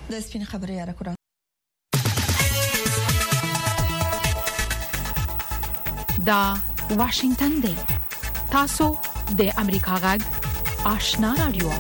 د سپین خبرې را کړه. دا واشنگتن دی. تاسو د امریکا غږ آشنا رادیو.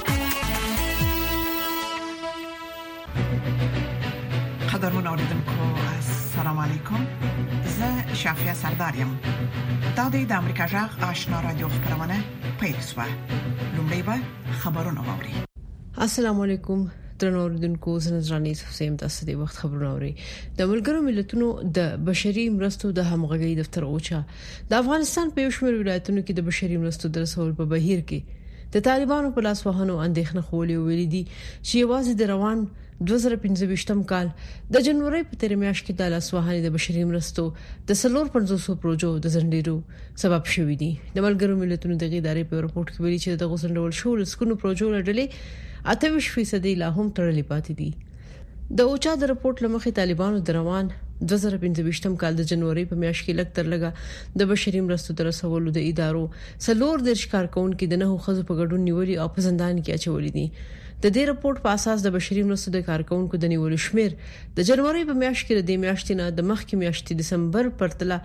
قدرمن اوریدونکو السلام علیکم. زه شافیا سردارم. دا د امریکا غږ آشنا رادیو خبرونه پېښه. لومړی به خبرونه واوري. السلام علیکم درنو اوریدونکو زنځرانی حسین تاسو د وخت خبرونه اوري. د ملګرو ملتونو د بشري مرستو د همغږي دفتر اوچا د افغانستان په یو شمېر ولایتونو کې د بشري مرستو د رسول په بهیر کې د طالبانو په لاس وهنو اندېښنه خولې ویلې دي چې یوازې د روان 2015م کال د جنوري په 13 میاشت کې د لاس وهنې د بشري مرستو د 450 پروژو د زندېرو سبب شوې دي. د ملګرو ملتونو د ادارې په رپورت کې ویلي چې د غوښندول شو لسکونو پروژو لړلې 28% لا هم تړلې پاتې دي. د اوچا د رپورت لمخې طالبانو د روان 2015م کال د جنوري په میاشت کې لږ تر لږه د بشري مرستو تر رسولو د ادارو 4 کارکونکو د نه خزو په ګډون نیولې او په زندان کې اچولې دي. د دې رپورت په اساس د بشري مرستو د کارکونکو د نیولې شمیر د جنوري په میاشت کې د میاشتې نه د مخکې میاشتې دسمبر پرتله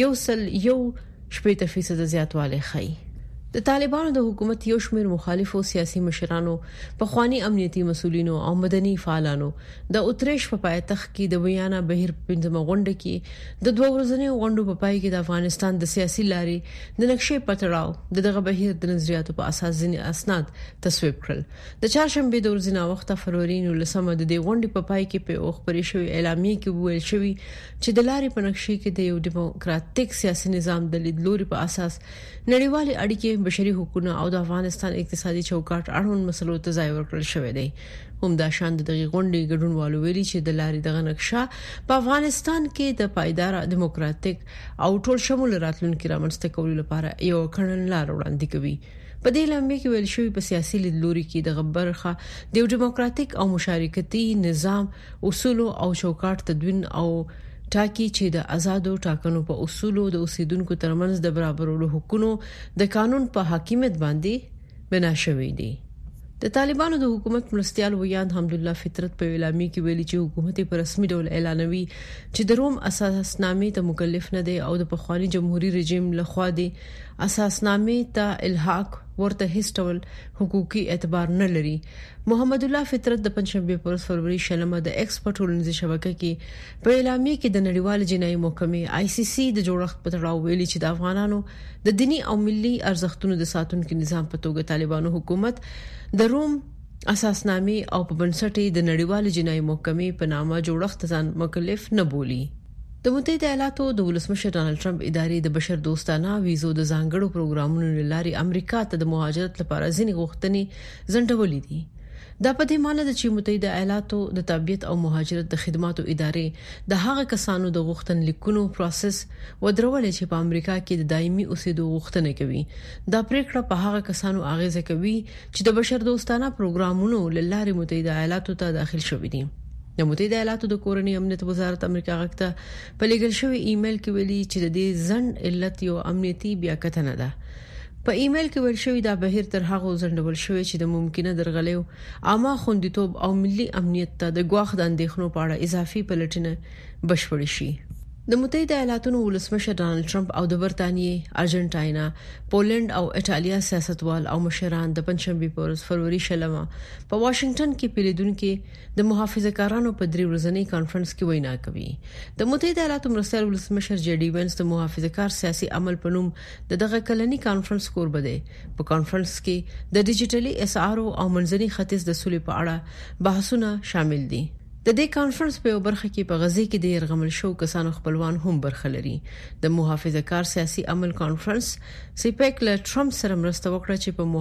1.8% زیاتوالی ښيي. د طالبانو د حکومت یو شمېر مخالفو سیاسي مشرانو په خواني امنیتي مسولینو او مدني فعالانو د اوترېش په پایتخت کې د ویانا بهیر پنځمه غونډه کې د 2 ورځنیو غونډو په پای کې د افغانستان د سیاسي لارې د نقشې پټړاو دغه بهیر د نظریاتو په اساس ځینې اسناد تصویب کړل. د چهارشنبه د ورځې وخت فروری 19 د دې غونډې په پای کې په خبري شوی اعلامیه کې ویل شوی چې د لارې په نقشې کې د یو ډیموکراتیک سیاسي نظام د لیدلوري په اساس نړیوالې اړیکې بشري حقوق او د افغانستان اقتصادي چوکاټ اړوند مسلو ته ځای ورکړل شوی دی. همدا شان د غونډې ګډونوالو ویلي چې د لارې دغه نقشه په افغانستان کې د پایدار دیموکراتیک او ټول شمول راتلونکي رامنځته کولو لپاره یو کړنلار وړاندې کوي. په دې لامل کې ویل شوی په سیاسي لیدلوري کې د غبرخه د دیموکراتیک او مشارکتي نظام اصول او چوکاټ تدوین او ټاکي چې د آزادو ټاکنو په اصولو د اوسیدونکو ترمنځ د برابرولو حقوقو د قانون په حاکمیت باندې بنا شوی دی. د طالبانو د حکومت مرستيال ویاند حمدالله فطرت په اعلامیه کې ویلي چې حکومت په رسمي ډول اعلانوي چې د روم اساسنامې ته مکلف نه دی او د پخوانی جمهوریت رژیم لخوا دی اساسنامې ته الحاق ورته هیڅ ډول حقوقي اعتبار نه لري. محمد الله فطرت د پنځشنبه پر فروری شلمه د ایکسپورټ ټولنیزه شبکې کې په اعلامیه کې د نړیوال جنایي محکمې ICC د جوړښت په تړاو ویلي چې د افغانانو د دینی او ملي ارزښتونو د ساتونکو نظام په توګه طالبانو حکومت د روم اساسنامې او په بنسټ د نړیوال جنایي محکمې په نامه جوړښت ځان مکلف نه بولي. د متحده ایالاتو د ولسمشر ډانلډ ټرمپ ادارې د بشر دوستانه ویزو د ځانګړو پروګرامونو لاري امریکا ته د مهاجرت لپاره ځینې غوښتنې ځنډولې دي. دا په دې معنی ده چې متحده ایالاتو د تابعیت او مهاجرت د خدماتو ادارې د هغه کسانو د غوښتنلیکونو پروسس ودرولې چې په امریکا کې د دایمي اوسېدو غوښتنه کوي. دا پریکړه په هغه کسانو اغیزه کوي چې د بشر دوستانه پروګرامونو لاري متحده ایالاتو ته داخل شوي دي. د متحده ایالاتو د کورنۍ امنیت وزارت امریکا غاکته په لګل شوی ایمیل کې ویلي چې د دې ځن علت یو امنیتي بیاکتنه ده. په ایمیل کې ویل شوی دا بهیر تر هغه ځندول شوی چې د ممکنه درغلیو عامه خوندیتوب او ملي امنیت ته د ګواښ د اندېښنو په اړه اضافي پلټنه بشپړ شي. د متحده ایالاتو ولسمشر ډانلډ ټرمپ او د برتانیې، ارجنټاین، پولند او ایټالیا سیاستوال او مشران د پنځشنبه پر فروری شلمه په واشنگټن کې پیریدونکو د محافظه‌کارانو په 3 ورځنی کانفرنس کې وینا کوي. د متحده ایالاتو مرستیال ولسمشر جې ډي وینس د محافظه‌کار سیاسي عمل په نوم دغه کلنی کانفرنس کوربه دی. په کانفرنس کې د ډیجیټلي اسعار او منځني ختیځ د سولې په اړه بحثونه شامل دي. د دې کانفرنس په برخه کې په غزي کې د يرغمل شو کسانو خپلوان هم برخه لري. د محافظه‌کار سیاسي عمل کانفرنس سیپیک له ټرمپ سره مرسته وکړه چې په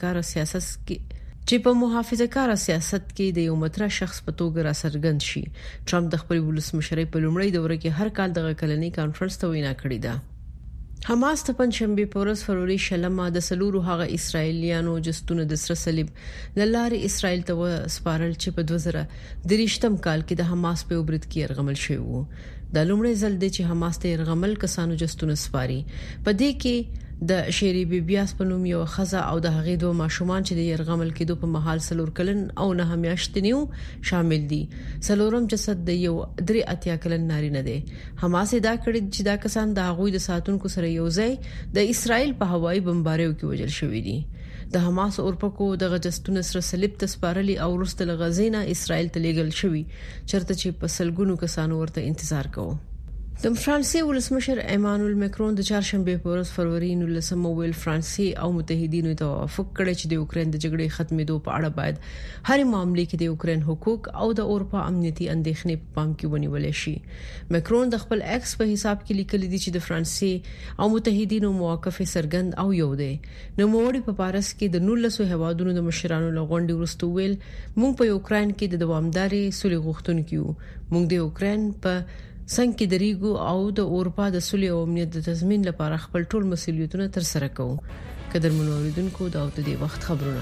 محافظه‌کار سیاست کې د یو مطرح شخص په توګه را څرګند شي. ټرمپ د خپل ولسمشرۍ په لومړۍ دوره کې هر کال دغه کلنی کانفرنس ته وینا کړې ده. حماس ته پنځشنبه پر ورځ فروری شلمه د سلورو هغه اسرایلیانو جستونه د سره صلیب لاره اسرایل ته سپارل چې په 2023م کال کې د حماس په وبرد کې يرغمل شوی وو. د لومړي ځل د چې حماس ته يرغمل کسانو جستونه سپاري. په دې کې د شيري بیبياس په نوم یو خزه او د هغې دوه ماشومان چې د يرغمل کېدو په محل سلور کلن او نه میاشتنیو شامل دي. سلورم جسد د یو 83 کلن نارینه دی. حماس دا کړی چې دا کسان د هغوی د ساتونکو سره یو ځای د اسرائیل په هوایي بمباریو کې وژل شوی دي. د حماس اورپکو د غجستون سره صلیب تسپارلی او ورسته لغزینا اسرائیل ته لیږل شوی چرته چې په سلګونو کسانو ورته انتظار کوي. د فرانسې ولسمشر ایمانوئل ماکرون د چهارشنبه په ورځ فروری 19 ویل فرانسې او متحدینو ته توافق کړی چې د یوکرين د جګړې ختمېدو په اړه باید هر معاملې کې د یوکرين حقوق او د اروپا امنیتي اندېښنې په پام کې ونیول شي. ماکرون د خپل ایکس په حساب کې لیکلي دي چې د فرانسې او متحدینو موافقه سرګند او یو دی. نو موړي په پاریس کې د 19 هیوادونو د مشرانو لغونډي ورستو ویل موږ په یوکرين کې د دوامداري سولې غوښتونکو یو. موږ د یوکرين په څنګه دریګو او د اروپا د سولې او امنیت د تضمین لپاره خپل ټول مسؤلیتونه تر سره کوو. قدر منوریدونکو دا د دې وخت خبرونه.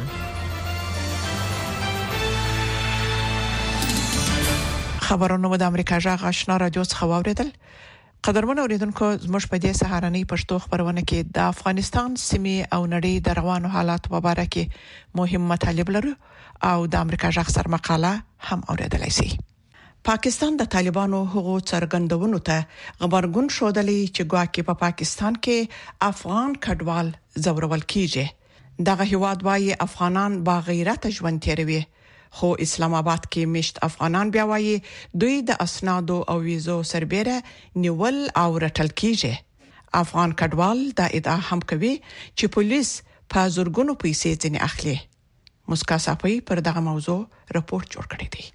خبرونه د امریکا جغ آشنا رادیو څخه واوریدل. قدر منوریدونکو زموږ په دې سهارنۍ پښتو خبرونه کې د افغانستان سیمې او نړۍ د روانو حالات په اړه کې مهم مطالب لرو او د امریکا جغ سر مقاله هم اوریدلای شئ. پاکستان د طالبانو حقوق څرګندونو ته غبرګون شودلې چې ګواکې په پاکستان کې افغان کډوال زورول کیږي. دغه هیواد وايي افغانان با غیرت ژوند تیروي، خو اسلام آباد کې مشت افغانان بیا وايي دوی د اسنادو او ویزو سربېره نیول او رټل کیږي. افغان کډوال دا ادعا هم کوي چې پولیس په زورګونو پیسې ځنې اخلي. مسکا صافي پر دغه موضوع رپورت جوړ کړی دی.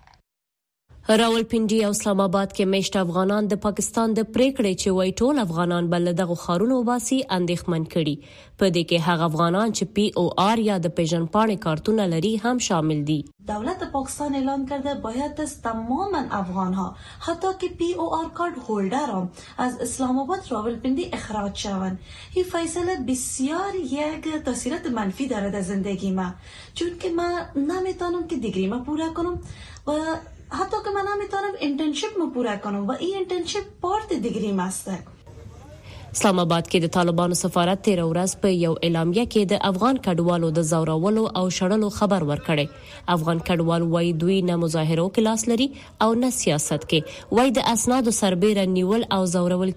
راولپنډي او اسلام آباد کې مشت افغانان د پاکستان د پریکړې چې وای ټول افغانان بل دغه خارونو واسي اندېښمن کړي. په دې کې هغه افغانان چې پی او آر یا د پیژن پاڼې کارتونه لري هم شامل دي. دولت پاکستان اعلان کرده باید از تمام افغانها حتی که پی او آر کارت هولدران از اسلام آباد راولپنڈی اخراج شوند. این فیصله بسیار یک تاثیرات منفی دارد از زندگی ما، چون که من نمیتونم که دیگری ما پورا کنم و حتی که من نمیتونم انترنشیپ ما پورا کنم و این انترنشیپ پارت دیگری ماسته. اسلام آباد کې د طالبانو سفارت 13 ورځ په یو اعلامیه کې د افغان کډوالو د زورولو او شړلو خبر ورکړي. افغان کډوال وای دوی نه مظاهرو کې لاس لري او نه سیاست کې، وای د اسنادو سربېره نیول او زورول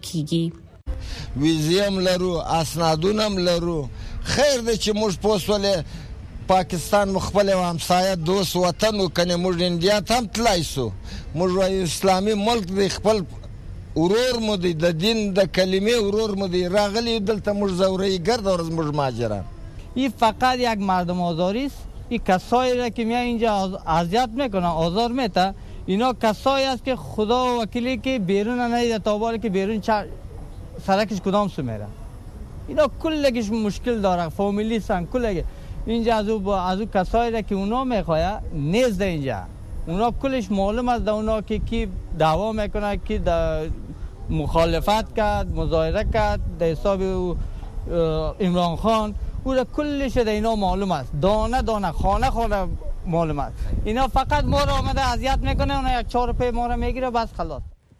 کیږي. ویزیم لرو، اسنادونم لرو، خیر دې چې موږ پوسولې پاکستان مخبل او همسایه دوست وطن وکنه موږ انډیا ته تلای سو. موږ اسلامي ملک د خپل ورور مو د دین د کلمې ورور مو دی راغلی دلته موږ زوري گرد ورز موږ ماجران. این فقط یک مردم آزاری است. این کسایی را که میان اینجا اذیت میکنن آزار میته، اینا کسایی است که خدا وکیلی که بیرون نیده تا بالا که بیرون سرکش کدام سو میره. اینا کلگیش مشکل داره، فامیلی سن کلگی اینجا از او کسایی را که اونا میخواه نیست ده اینجا. اونا کلش معلوم است اونا که کی دعوا میکنه، کی مخالفت کرد، مظاهره کرد در حساب عمران خان، او کلش در اینا معلوم است، دانه دانه خانه خانه معلوم است. اینا فقط ما را آمده اذیت میکنه، اونا یک 4 روپیه ما را میگیره بس خلاص.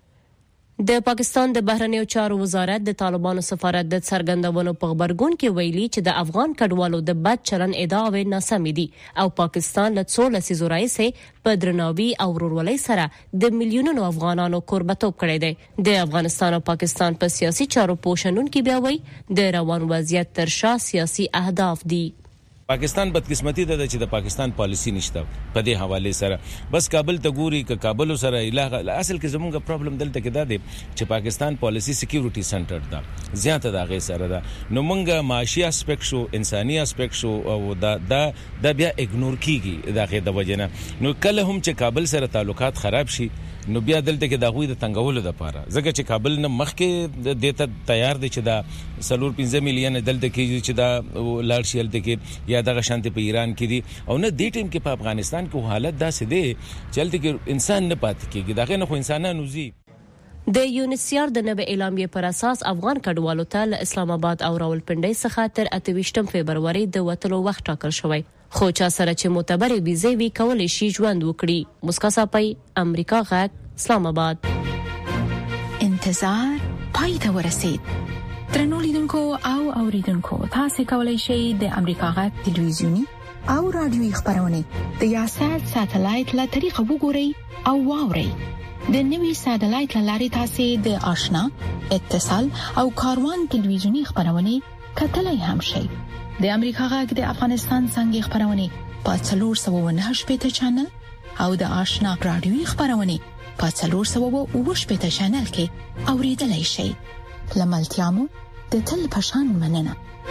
د پاکستان د بهرنیو چارو وزارت د طالبانو سفارت د څرګندونو په خبرګون کې ویلي چې د افغان کډوالو د بد چلن ادعاوې ناسمې دي او پاکستان له څو لسیزو راهیسې په درناوي او ورورولۍ سره د میلیونونو افغانانو کوربتوب کړی دی. د افغانستان او پاکستان په سیاسي چارو پوښښنونکو بیا وایي د روان وضعیت تر شا سیاسي اهداف دي. پاکستان بدقسمتي ده چې د پاکستان پالیسی نشته په دې حواله سره، بس کابل ته ګوري ک کابل سره الهه اصل کې زمونږ پرابلم دلته کې ده چې پاکستان پالیسی سکیورټي سنټر ده زیاته ده غي سره ده. نو مونږه معاشي اسپیکټ شو، انساني اسپیکټ شو او دا بیا اګنور کیږي دغه د وجنه. نو کله هم چې کابل سره تعلقات خراب شي نو بیا دلته کې د غوي د تنګولو د پاره ځکه چې کابل نه مخکې دته تیار دي چې دا 4.5 میلیون دلته کې چې دا لاړ شي دلته کې یا دغه شانتي په ایران کې دي او نه دی ټیم کې په افغانستان کې حالت داسې دی چې دلته کې انسان نه پاتې کېږي، دغه نه خو انسانانو زی. د یونیسیار د نوې اعلامیې پر اساس افغان کډوالو ته له اسلام آباد او راولپنډي څخه تر 28 فبرवरी د وټلو وخت ټاکل شوی، خو چا سره چې معتبر ویزې وی کولای شي ژوند وکړي. مسکا صافي، امریکا غږ، اسلام آباد. انتظار پای ته ورسید. ترنو لیدونکو او اوریدونکو تاسو کولی شئ د امریکا غږ ټلویزیونی او رادیوي خبرونه د یاشر ساتلایت له طریقو وګورئ او واورئ. د نوي ساتلایت لارې تاسو د آشنا اتصال او کاروان ټلویزیونی خبرونه کتلای هم شئ. د امریکا غږ د افغانستان څنګه خبرونه په 498 چینل او د آشنا رادیوي خبرونه په 408 چینل کې اوریدلای شئ. لملتيامو د تل پشان مننه.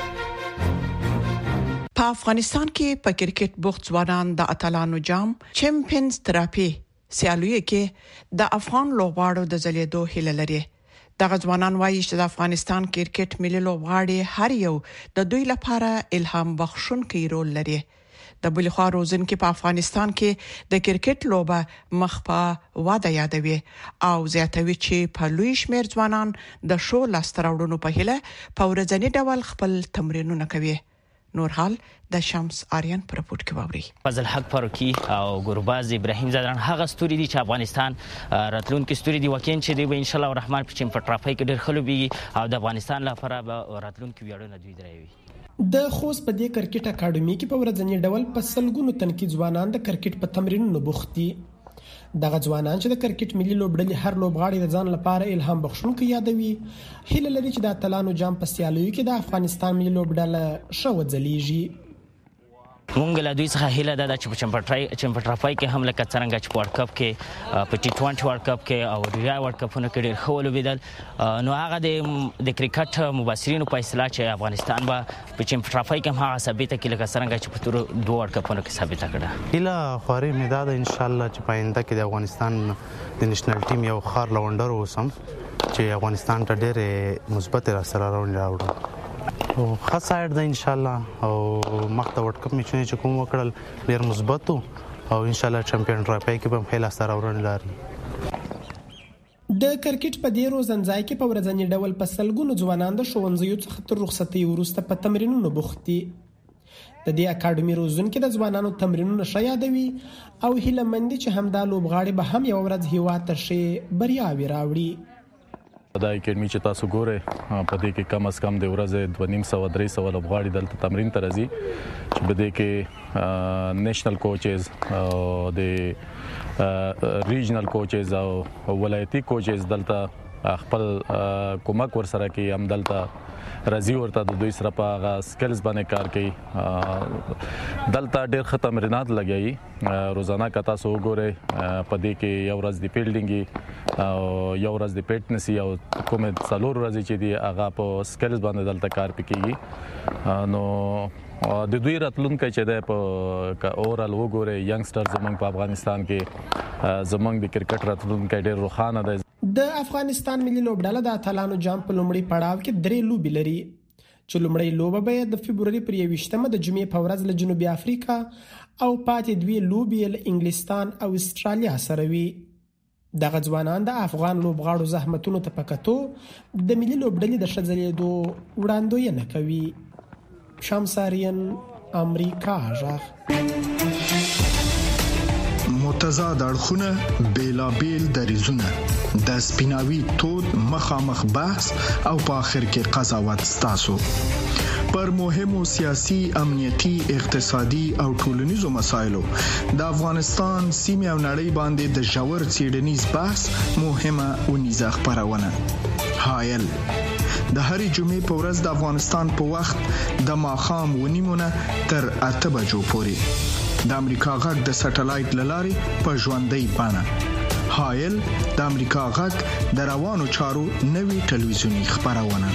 په افغانستان کې په کرکټ بوخت ځوانان د اتلانو جام چمپionز تراپي سیالوي کې د افغان لوبغاړو د ځلیدو هیله لري. دغه ځوانان وایي چې د افغانستان کرکټ ملي لوبغاړي هر یو د دوی لپاره الهام بخښونکی رول لري. د بلخوا روزنکي په افغانستان کې د کرکټ لوبه مخ په واده یادوي او زیاتوي چې په لوی شمیر ځوانان د شو لاستراوړونو په هله په ورځنی ډول خپل تمرینونه کوي. نور حال د شمس آریان پر رپورت کې ووري. فضل حق فاروقي او ګورباز ابراهیم زادران هغه ستوري دي چې افغانستان راتلونکي ستوري دي وکین چې دی ان شاء الله الرحمن په چمپیونز ټرافي کې ډېر خلوبي او د افغانستان لپاره به راتلونکي ویاړونه دوی دروي. د خوست په دې کرکټ اکیډمي کې په ورځنی ډول په سلګونو تنکي ځوانان د کرکټ په تمرینونو بوخت دي. دغه ځوانان چې د کرکټ ملي لوبډلې هر لوبغاړي د ځان لپاره الهام بخښونکي یادوي. هیله لري چې د اتلانو جام په سیالیو کې د افغانستان ملي لوبډله شو ځلیږي. مونږ له دوی څخه هیله ده چې په چمپیونز ټرافي کې هم لکه څنګه چې په ورلد کپ کې په ټي 20 ورلد کپ کې او ډیرا ورلد کپونو کې ډیر ښه ولوبېدل نو هغه د کرکټ مبصرینو په اصطلاح چې افغانستان به په چمپیونز ټرافي کې هم هغه ثابته کړي لکه څنګه چې په تور دوه ورلد کپونو کې ثابته کړه. هیله خوري مې ده ان شاء الله چې په آینده کې د افغانستان د نېشنل ټیم یو خار لونډر اوسم چې افغانستان ته ډېر مثبت سره راوړي. او خاصه ده ان شاء الله او مخته ورلد کپ میچونه چې کوم وکړل ډیر مثبت او ان شاء الله چمپیون ټرافي کې په خیال سره ورن لري. د کرکټ په ډیرو ځنځای کې په ورځنی ډول په سلګونو ځوانان د ښوونځیو څخه تر رخصتي وروسته په تمرینونو بوخت دي. د دې اکیډمي روزونکو د ځوانانو تمرینونه شیادوي او هیله مند چې همدا لوبغاړي به هم یو ورځ هیواد ته شي بریاوي راوړي. دا اکیډمي چې تاسو ګورئ په دې کې کم از کم د ورځې 250-300 لوبغاړي دلته تمرین ته راځي چې په دې کې نېشنل کوچز او د ریجنل کوچز او ولایتي کوچز دلته خپل کومک ورسره کوي هم دلته راځي ورته د دوی سره په هغه سکلز باندې کار کوي. دلته ډېر ښه تمرینات لګیږي روزانه که تاسو وګورئ په دې کې یو ورځ د فیلډینګ او یو ورځ د فټنس او کومه څلور ورځې چې دی هغه په سکلز باندې دلته کار پکېږي. نو د دوی راتلونکي چې ده په اورال وګورئ ینګسټر زمونږ په افغانستان کې زمونږ د کرکټ راتلونکي ډېر روښانه ده. د افغانستان ملي لوبډله د اتلانو جام په لومړي پړاو کې 3 لوبي لري چې لومړی لوبه به د فبرवरी پر 21مه د جمعې په ورځ له جنوبي افریقا او پاتې 2 لوبي له انګلستان او استرالیا سره وي. دغه ځوانان د افغان لوبغاړو زحمتونو ته پکاتو د ملي لوبډلې د شځلېدو وړاندوینه کوي. شمساریان امریکا ژغ متضاد اړخونه بیلابیل دریزونه د سپیناوي تود مخامخ بحث او په اخر کې قضاوت ستاسو پر مهمو سیاسي امنیتي اقتصادي او ټولنیزو مسایلو د افغانستان سیمه او نړۍ باندې د ژور څېړنیز بحث مهمه ونیزه خبرونه حایل د هرې جمعې په ورځ د افغانستان په وخت د ماښام ونیمونه تر 8 بجو پورې د امریکا غږ د سټلایټ لارې په ژوندۍ بڼه حایل د امریکا غږ د روانو چارو نوي ټلویزیونی خبرونه.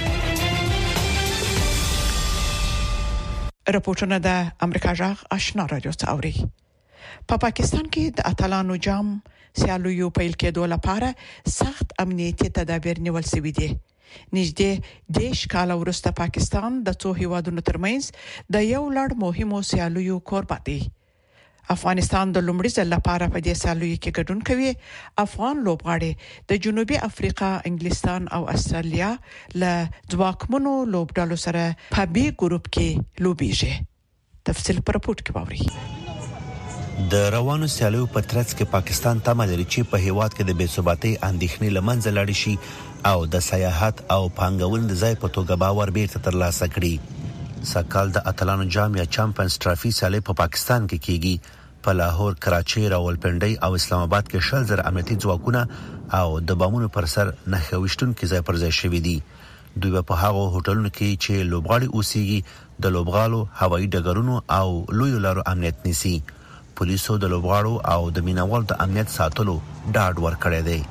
رپورټونه د امریکا غږ آشنا رادیو څاوري. په پاکستان کې د اتلانو جام سیالیو پیل کېدو لپاره سخت امنیتي تدابیر نیول شوي دي. نږدې 10 کال وروسته پاکستان د څو هیوادونو ترمنځ د یو لړ مهمو سیالیو کوربه دی. افغانستان د لومړي ځل لپاره په دې سیالیو کې ګډون کوي. افغان لوبغاړي د جنوبي افریقا، انګلستان او استرالیا له ځواکمنو لوبډلو سره په بي ګروپ کې لوبيږي. تفصیل پر رپورت کې باوري. د روانو سیالیو په ترڅ کې پاکستان تمه لري چې په هیواد کې د بې ثباتۍ اندېښنې له منځه لاړې شي او د سیاحت او پانګونې د ځای په توګه باور بیرته ترلاسه کړي. سکهال د اتلانو جام یا چمپیونز ټرافي سیالۍ په پاکستان کې کیږي. په لاهور، کراچۍ، راولپنډۍ او اسلام آباد کې 100,000 امنیتي ځواکونه او د بامونو پر سر 9 کې ځای پر ځای شوي دي. دوی په هغو هوټلونو کې چې لوبغاړي اوسېږي د لوبغالو، هوایي ډګرونو او لویو لارو امنیت نیسي. پولیسو د لوبغاړو او د مینوال د امنیت ساتلو ډاډ ورکړی دی.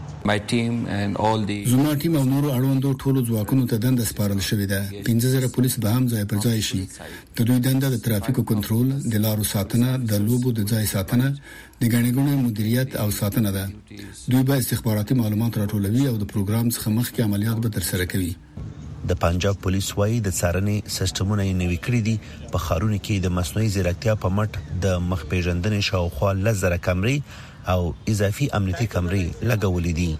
زما ټیم او نورو اړوندو ټولو ځواکونو ته دنده سپارل شوې ده. 15,000 پولیس به هم ځای پر ځای شي. د دوی دنده د ترافیکو کنټرول، د لارو ساتنه، د لوبو د ځای ساتنه، د ګڼې ګوڼې مدیریت او ساتنه ده. دوی به استخباراتي معلومات راټولوي او د پروګرام څخه مخکې عملیات به ترسره کوي. د پنجاب پولیس وايي د څارنې سیستمونه یې نوي کړي دي. په ښارونو کې د مصنوعي ځیرکتیا په مټ د مخ پیژندنې شاوخوا 10,000 کمرې او اضافي امنیتي کمرې لګولې دي.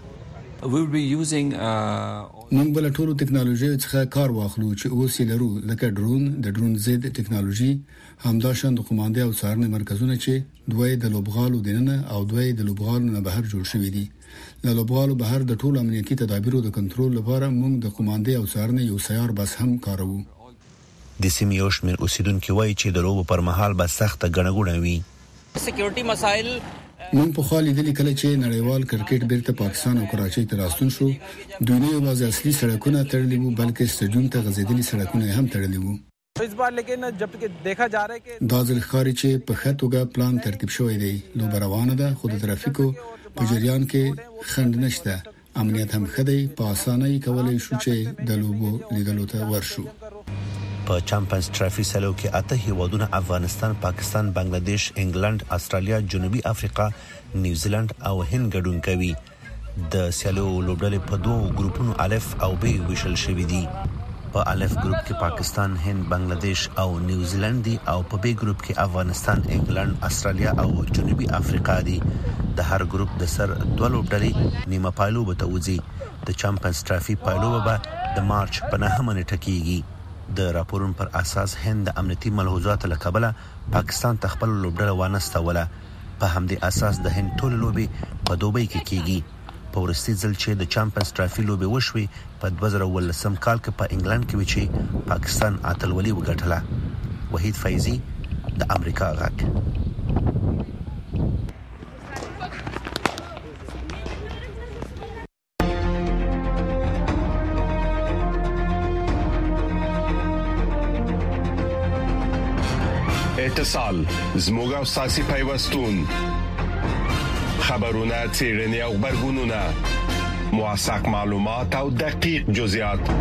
موږ بل ټولو ټکنالوژي څخه کار واخلو چې اوس یې لرو، لکه ډرون، د ډرون ضد ټکنالوژي، همداشان د قوماندې او څارنې مرکزونه چې دوی د لوبغالو دننه او دوی د لوبغالو نه بهر جوړ شوي دي. له لوبغالو بهر د ټولو امنیتي تدابیرو د کنټرول لپاره موږ د قوماندې او څارنې یو سیار بس هم کاروو. د سیمې یو شمېر اوسیدونکي وایي چې د لوبو پر مهال به سخته ګڼه ګوڼه وي. سکیورټي مسایل موږ په خالي دلی کله چې نړیوال کرکټ بیرته پاکستان او کراچۍ ته راستون شو، دوی نه یوازې اصلي سړکونه تړلي وو بلکې سټیډیوم ته غځېدلي سړکونه هم تړلي وو. اس بار لیکن جب دیکھا جا رہا ہے کہ دا ځل ښکاري چې په ښه توګه پلان ترتیب شوی دی. لوبه روانه ده خو د ترافیکو په جریان کې خنډ نشته. امنیت هم ښه دی. په اسانۍ کولای شو چې د لوبو لیدلو ته ورشو. په چمپیونز ټرافي سیالیو کې 8 هیوادونه افغانستان، پاکستان، بنگلاديش، انګلند، استرالیا، جنوبي افریقا، نیوزیلند او هند ګډون کوي. د سیالیو لوبډلې په 2 ګروپونو الف او ب ویشل شوي دي. په الف ګروپ کې پاکستان، هند، بنگلاديش او نیوزیلند دي او په ب ګروپ کې افغانستان، انګلند، استرالیا او جنوبي افریقا دي. د هر ګروپ د سر 2 لوبډلې نیمه پایلوبه ته وځي. د چمپیونز ټرافي پایلوبه به د مارچ په 9 نیټه کېږي. د راپورونو پر اساس هند د امنیتي ملحوظاتو له کبله پاکستان ته خپل لوبډله وانستوله. په همدې اساس د هند ټول لوبي په دوبۍ کې کېږي. په ورستي ځل چې د چمپیونز ټرافي لوبي وشوي په 2019 کال کې په انګلند کې و چې پاکستان اتلولي وګټله. وحید فیضی، د امریکا غږ. اتصال زموږ او ساسي پیوستون، خبرونه، څېړنې او خبرګونونه، موثق معلومات او دقیق جزئیات،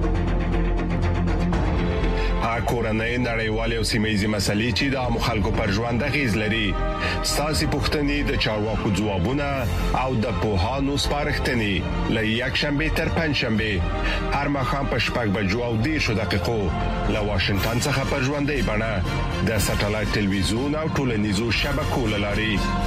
کورنۍ، نړیوالې او سیمه‌یزې مسلې چې د عامو خلکو پر ژوند اغېز لري. ستاسو پوښتنې د چارواکو ځوابونه او د پوهانو سپارښتنې له یکشنبه تر پنځشنبه هر ماښام په 6:10 له واشنگټن څخه پر ژوندۍ بڼه د ساتلایت ټلویزیون او ټولنیزو شبکو لاري.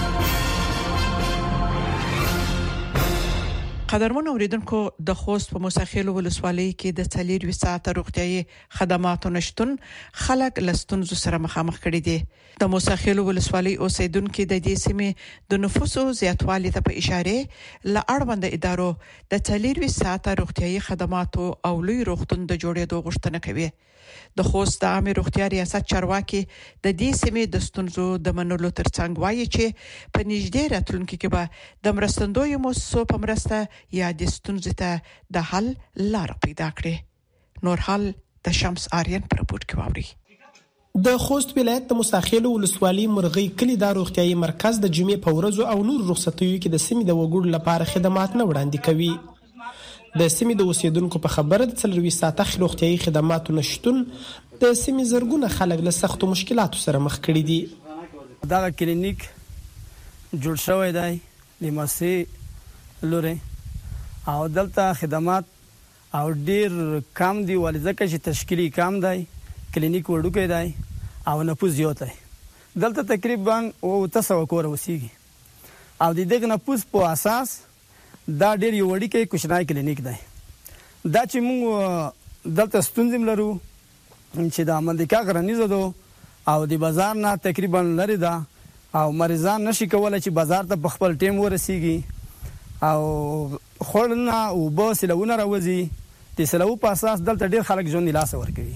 قدرمن اوریدونکو، د خوست په موسخیل ولسوالۍ کې د 4 ساعته روغتيایي خدماتو نشټون خلک لستونزو سره مخامخ کړي دي. د موسخیل ولسوالۍ اوسیدونکو د دې سیمې د نفوسو زیاتوالي ته په اشاره ل اړوند ادارو د 4 ساعته روغتيایي خدماتو او لوی روغتون د جوړېدو غوښتنه کوي. د خوست د عامه روغتیا ریاست چارواکي د دې سیمې د ستونزو د منلو ترڅنګ وایي چې په نږدې راتلونکي کې به د مرستندوی موسسو په مرسته یا د ستونزې ته د حل لار پیدا کړي. نور حال د شمس آریان پر رپورت کې واوري. د خوست ولایت د مستخیل ولسوالۍ مرغۍ کلی د روغتيایي مرکز د جمعې په ورځو او نور رخصتیو کې د سیمې د وګړو لپاره خدمات نه وړاندې کوي. د سیمې د اوسیدونکو په خبره د 4 ساعته روغتيایي خدماتو نشټون د سیمې زرګونه خلک له سختو مشکلاتو سره مخ کړي دي. دا کلینیک جوړ شوی دی لمسی لوري او دلته خدمات او ډیر کم دی ولې ځکه چې تشکیلی کم دی، کلینیک وړوکی دی او نفوس زیات دی. دلته تقریبا 300 کور اوسېږي او د دې نفوس په اساس دا ډیر یو وړوکی کوچنی کلینیک دی. دا چې موږ دلته ستونزې لرو چې د امریکا غرنیزه دو او د بازار نه تقریبا لري ده او مریضان نشي کولای چې بازار ته په خپل ټیم ورسیږي او خورنه او به سلوونه راوځي د سلو په اساس دلته ډیر خلک ژوند لاس ورکوي.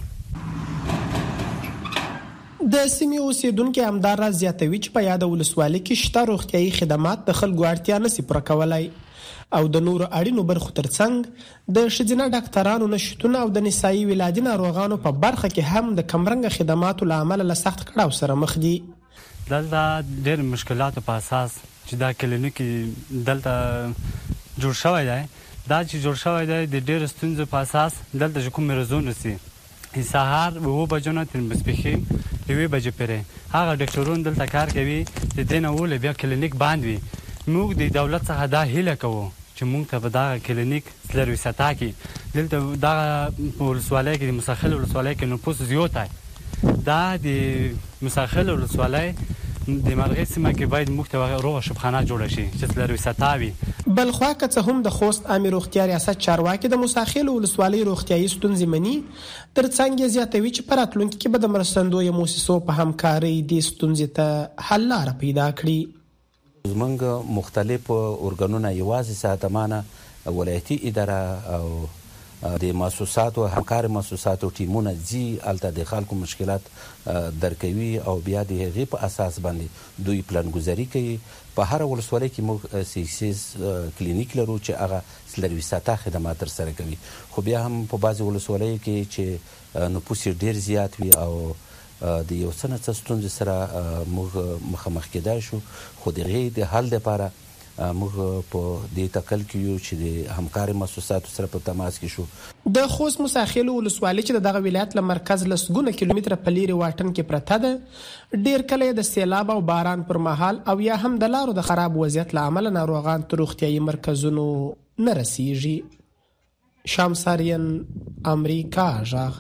د سیمې اوسیدونکو همدار زیاتوي چې په یاد ولسوالۍ کې شته روغتيایي خدمات د خلکو اړتیا نشي پوره کولای او د نورو اړینو برخو ترڅنګ د ښځینه ډاکټرانو نشټونه او د نسایي ولادي ناروغانو په برخه کې هم د کمرنګ خدماتو لامل له سخت کړهو سره مخ دي. دلته ډېر مشکلات په اساس چې دا کلینیک دلته جوړ شوی دی د ډېر ستونزو په اساس دلته کوم مرزونه سي سهار 9 بجو نه تر ماسپښین 2 بجې پورې هغه ډاکټرون دلته کار کوي د دې نه ول بیا کلینیک باندې موږ د دولت څخه دا هیله کوو چې موږ ته به دا کلینیک سلروي ساتاکي دلته دا ولسوالۍ کې مساخل ولسوالۍ کې نفوس زیات دی دا د مساخل ولسوالۍ د مرغې سیمه کې باید موږ ته روغ شبخانه جوړ شي چې سلروي ساتاوي. بلخوا که څه هم د خوست عامه روغتیا ریاست چارواکي د مساخل ولسوالۍ روغتيایي ستونزې مني ترڅنګ زیاتوي چې پراتلونکو کې به د مرستندوی موسسو په همکاري د ستونزې ته حل لار پیدا کړي. زمونږ مختلف ارګانونه یوازې ساتمانه ولایتي اداره او د مؤسساتو همکار مؤسساتو ټیمونه زی الته د خلکو مشکلات درکوي او بیا د هغې په اساس باندې دوی پلانګذاري کوي. په هر ولسوالۍ کې موږ سیکسیز کلینیک لرو چې هغه سلروي ساته خدمات ترسره کوي خو بیا هم په بعضې ولسوالیو کې چې نفوس ډېر زیات وي او د یو څه نه څه ستونزې سره موږ مخامخ کېدای شو خو د هغې د حل دپاره موږ په دې تکل کې یو چې د همکاري مؤسساتو سره په تماس کې شو. د خوست مساخل ولسوالۍ چې دغه ولایت له مرکز لسګونه کیلومتره په لیرې واټن کې پرته ده ډیر کله د سیلاب او باران پر مهال او یا هم د لارو د خراب وضعیت له امله ناروغان تر روغتيایي مرکزونو نه رسیږي. شامساریان امریکا ژغ.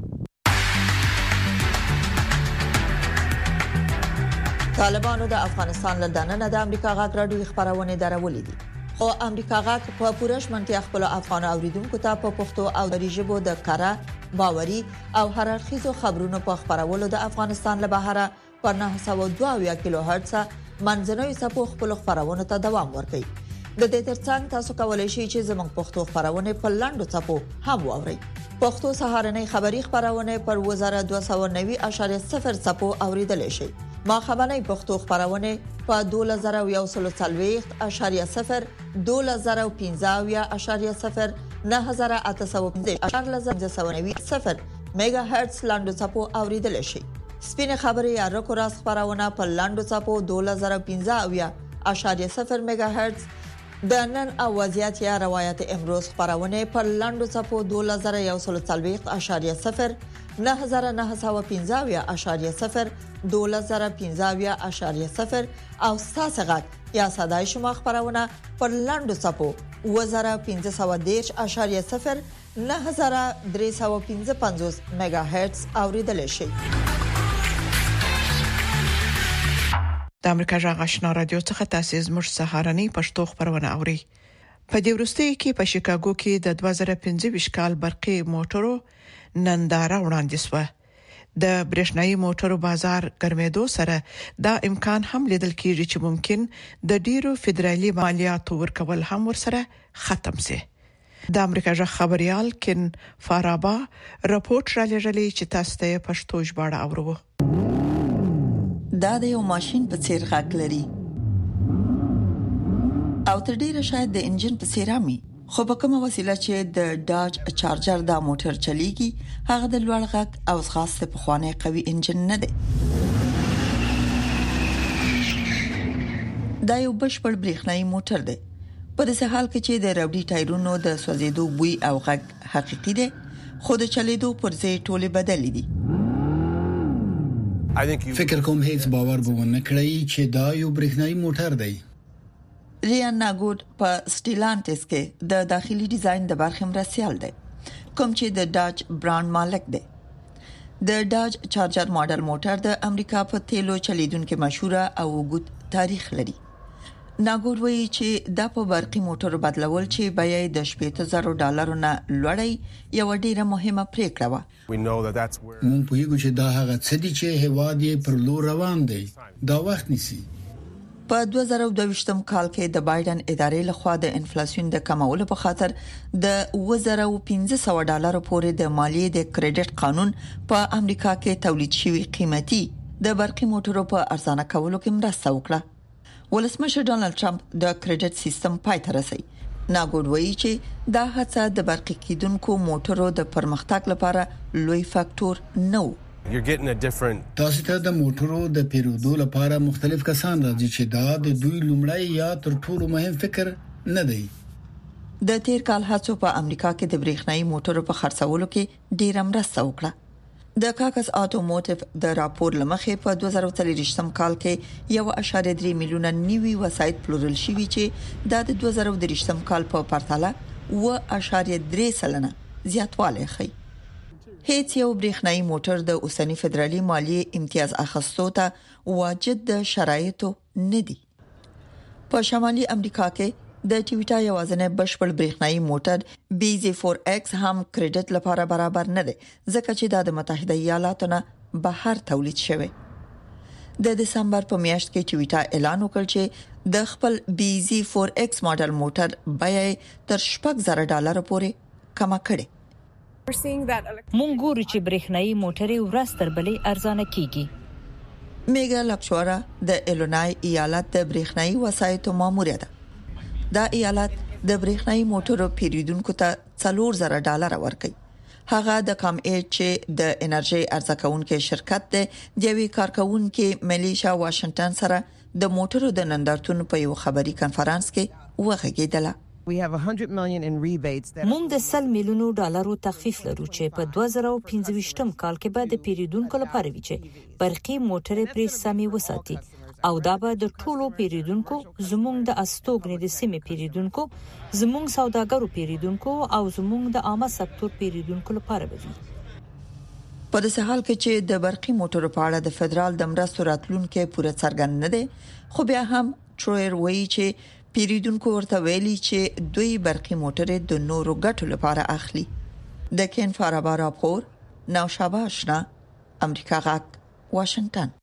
طالبانو د افغانستان له دننه د امریکا غاک راډیو خبرونه درولې دي خو امریکا غاک په پوره شمنتیا خپل افغان اوریدونکو ته په پښتو او دری ژبه د کاره باوري او هررخیزو خبرونو په خبرولو د افغانستان له بهره په 902 کیلو هرتز منځنوي سپو خپل خبرونه ته دوام ورکوي. د دې ترڅنګ تاسو کولای شئ چې زموږ پښتو خبرونه په لاندو سپو هم واورئ. پښتو سهارنۍ خبری خبرونه پر 1290.0 سپو اوریدل شي. ما خبرنۍ پښتو خبرونه په 2040.0 2015.0 9850 میگا هرتز لاندو سپو اوریدل شي. سپینه خبري یا رکو راس خبرونه په لاندو سپو 2015.0 میگا هرتز د نن اوازيات یا روایت امروز خبرونه په لاندو سپو 2040.0 9915.0 2015.0 او ساسغت یا صداي شما خبرونه پر لاندو سپو 1510.0 9355 میگا هرتز اوریدل شي. د امریکا جغ آشنا رادیو څخه تاسو زموږ سهارنۍ پښتو خبرونه اوري. په دې وروستي کې په شیکاګو کې د 2015 کال برقي موټرو ننداره وړاندې شوه. د برېښنايي موټرو بازار ګرمېدو سره دا امکان هم لیدل کېږي چې ممکن د ډیرو فدرالي مالیاتو ورکول هم ورسره ختم شي. د امریکا جغ خبريال کین فارابا راپورټ را لېږلی چې تاسو ته پښتو ژباړه اورو. دا د یو ماشين په څیر غږ لري او تر ډیره شاید د انجن په څیر امي خو په کومه وسیله چې د ډاج چارجر دا موټر چلیږي هغه د لوړ غږ او ځغاسته په خوانه قوي انجن نه دی. دا یو بشپړ برېښنايي موټر دی. په داسې حال کې چې د ربړي ټایرونو د سوځېدو بوی او غږ حقيقي دی خو د چلیدو پر ځای ټوله بدل دي. فکر کوم هیڅ باور به ونه کړی چې دا یو برېښنايي موټر دی. ریان ناګود په سټیلانټس کې د داخلي ډیزاین د برخې مرسیال دی کوم چې د ډاج برانډ مالک دی. د ډاج چارجر ماډل موټر د امریکا په تیلو چلیدونکو مشهور او وګړي تاریخ لري. ناګور وایي چې د په برقي موټرو بدلول چې بیه د $80,000 نه لوړی یو ډیره مهمه پریکړه و. مونږ پوهیږو چې دا هغه څه دي چې هواد یې پر لور روان دی. دا وخت نیسي. په 2022 کال کې د بایدن ادارې لخوا د انفلیسیون د کمولو په خاطر د $1500 پورې د مالیې د کریډټ قانون په امریکا کې تولید شوی قیمتي د برقي موټرو په ارزانه کولو کې مرسته وکړه. ولسمشر ډونالد ټرمپ د کریډټ سیستم پای ته رسوي. ناګور وایي چې دا هڅه د برقي کیدونکو موټرو د پرمختګ لپاره لوی فاکټور نه و. تاسو ته د موټرو د پیرودو لپاره مختلف کسان راځي چې دا د دوی لومړی یا تر ټولو مهم فکر نه دی. د تیر کال هڅو په امریکا کې د برېښنايي موټرو په خرڅولو کې ډېر مرسته وکړه. د کاکس اتوموټیو د راپور لمخې په 2023 کال کې 1.3 میلیونه نوي وسایط پلورل شوي چې د 2023 کال په پرتله 1.3% زیاتوالی ښيي. هیڅ یو برېښنايي موټر د اوسنی فدرالي مالیې امتیاز اخیستو ته واجد د شرایطو نه دي. په شمالي امریکا کې د ټویوټا یوازینی بشپړ برېښنايي موټر BZ4X هم کریډټ لپاره برابر نه دی ځکه چې د متحده ایالاتو نه بهر تولید شوی. د دسمبر په میاشت کې ټویوټا اعلان وکړ چې د خپل BZ4X ماډل موټر بیه تر $8,000 پورې کم کړي. مونږ ګورو چې برېښنايي موټرې ورځ تر بلې ارزانه کیږي. میګا لکشورا د ایلونای ایالت د برېښنايي وسایطو ماموره ده. دا ایالت د برېښنايي موټرو پیریدونکو ته $4,000 ورکړي. هغه د کام ایچ چې د انرژي ارزکونکو شرکت د دیوی کارکونکو ملیشا واشنگټن سره د موټرو د نندارتون په یو خبري کانفرنس کې وغږیدله. مونږ د $100 میلیونو تخفیف لرو چې په 2025 کال کې به د پیریدونکو لپاره وي چې برقي موټرې پرې سمي وساتي او دا به د ټولو پیریدونکو زموږ د استوګنې د سیمې پیریدونکو زموږ سوداګرو پیریدونکو او زموږ د عامه سکتور پیریدونکو لپاره وي. په داسې حال کې چې د برقي موټرو په اړه د فدرال د مرستو راتلونکو پوره څرګند نه دي خو بیا هم ټرویر وایي چې پیریدونکو ورته ویلي چې دوی برقي موټرې د نورو ګټو لپاره اخلي. د کین فارابا راپور نوشابه آشنا امریکا غاک واشنگټن.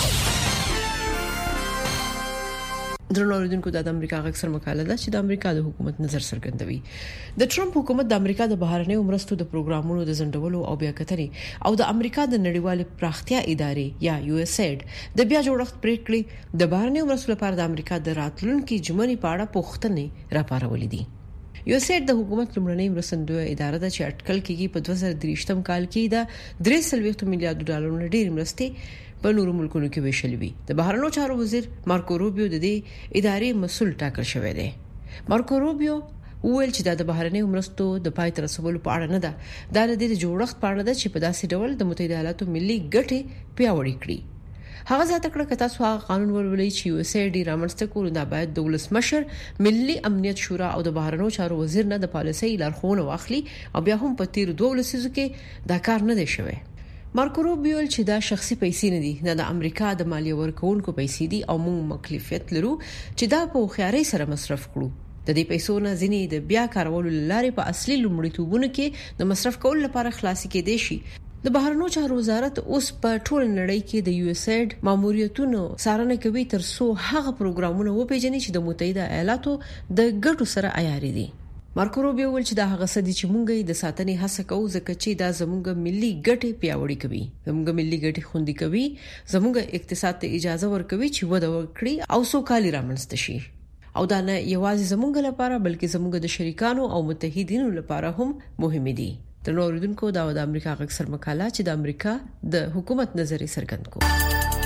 درنوریدونکو د امریکا غږ سره مقاله ده چې د امریکا د حکومت نظر څرګندوي. د ټرمپ حکومت د امریکا د بهرنیو مرستو د پروګرامونو د ځنډولو او بیا کتنې او د امریکا د نړیوال پراختیا ادارې یا USAID د بیا جوړښت پریکړې د بهرنیو مرستو لپاره د امریکا د راتلونکو جمعې په اړه پوښتنې راپارولې دي. USAID د حکومت لمړنۍ مرستندوی اداره ده چې اټکل کیږي په 2023 کال کې د $340 میلیارډ ډېر مرستې په نورو ملکونو کې ویشل وی. د بهرنیو چارو وزیر مارکو روبیو د دې ادارې مسؤل ټاکل شوی دی. مارکو روبیو وویل چې د بهرنیو مرستو د پای تر رسولو په اړه نه ده، دا د دې جوړښت په اړه ده چې په داسې ډول د متحده ایالاتو ملي ګټې پیاوړې کړي. هغه ځکه کړه چې تاسو هغه قانون ولولئ چې USAID رامنځته کول دا باید د ولسمشر ملي امنیت شورا او د بهرنیو چارو وزیر نه د پالیسۍ لارښوونه واخلي او بیا هم په تیر 2 لسیزو کې دا کار نه دی شوی. مارکو روبیو چې دا شخصي پیسې نه دي، نه د امریکا د مالیه ورکوونکو پیسې دي او موږ مکلفیت لرو چې دا په خیاري سره مصرف کړو. د دې پیسو نه ځینې د بیا کارولو لارې په اصلي لومړیتوبونو کې د مصرف کولو لپاره خلاصي کېدې شي. د بهرنیو چارو وزارت اوس په ټول نړۍ کې د USAID ماموریتونو څارنه کوي تر څو هغه پروګرامونه وپیژني چې د متحده ایالاتو د ګټو سره عیاري دي. مارکو روبیو ویل چې دا هغه څه دي چې مونږ د ساتنې هڅه کوو ځکه چې دا زموږ ملي ګټې پیاوړې کوي، زموږ ملي ګټې خوندي کوي، زموږ اقتصاد ته اجازه ورکوي چې وده وکړي او سوکالي رامنځته شي. او دا نه یوازې زموږ لپاره بلکې زموږ د شریکانو او متحدینو لپاره هم مهم دي. د نوریدونکو دا د امریکا غږ سره مقاله چې د امریکا د حکومت نظر څرګند کو.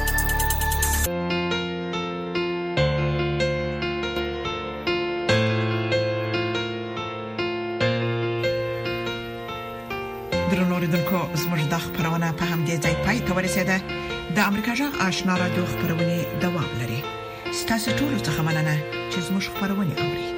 درنوریدونکو زموږ د خبرونه په همدې ځای پای ته ورسیده. د امریکا جغ آشنا رادیو خبرونه دوام لري. ستاسو ټول څه مننه چې زموږ خبرونه اوري.